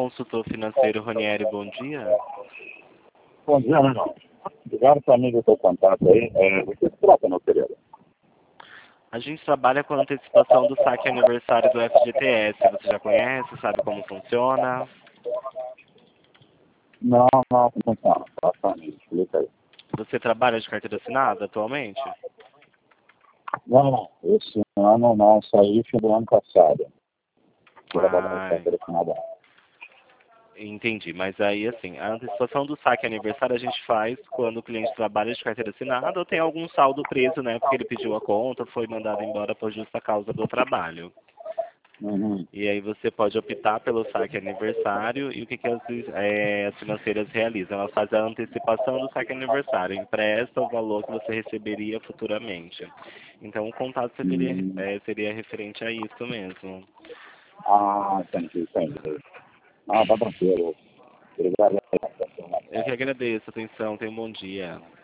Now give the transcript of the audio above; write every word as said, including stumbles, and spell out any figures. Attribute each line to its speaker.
Speaker 1: consultor financeiro Ranieri, bom dia.
Speaker 2: Bom dia, Renan. Obrigado por amigo do seu contato aí. É, o que se trata no período?
Speaker 1: A gente trabalha com a antecipação do saque aniversário do F G T S. Você já conhece, sabe como funciona?
Speaker 2: Não, não, não funciona. Passa amigo, explica aí.
Speaker 1: Você trabalha de carteira assinada atualmente?
Speaker 2: Não, não. Esse ano não, saí fim do ano passado. Trabalhando
Speaker 1: Ah,
Speaker 2: com carteira assinada.
Speaker 1: entendi. Mas aí, assim, a antecipação do saque aniversário a gente faz quando o cliente trabalha de carteira assinada ou tem algum saldo preso, né? Porque ele pediu a conta, foi mandado embora por justa causa do trabalho.
Speaker 2: Uhum.
Speaker 1: E aí você pode optar pelo saque aniversário e o que, que as, é, as financeiras realizam? Elas fazem a antecipação do saque aniversário, empresta o valor que você receberia futuramente. Então o contato seria,
Speaker 2: Hum.
Speaker 1: é, seria referente a isso mesmo.
Speaker 2: Ah, entendi, entendi. Ah, tá tranquilo. Obrigado.
Speaker 1: Eu que agradeço a atenção, tenha um bom dia.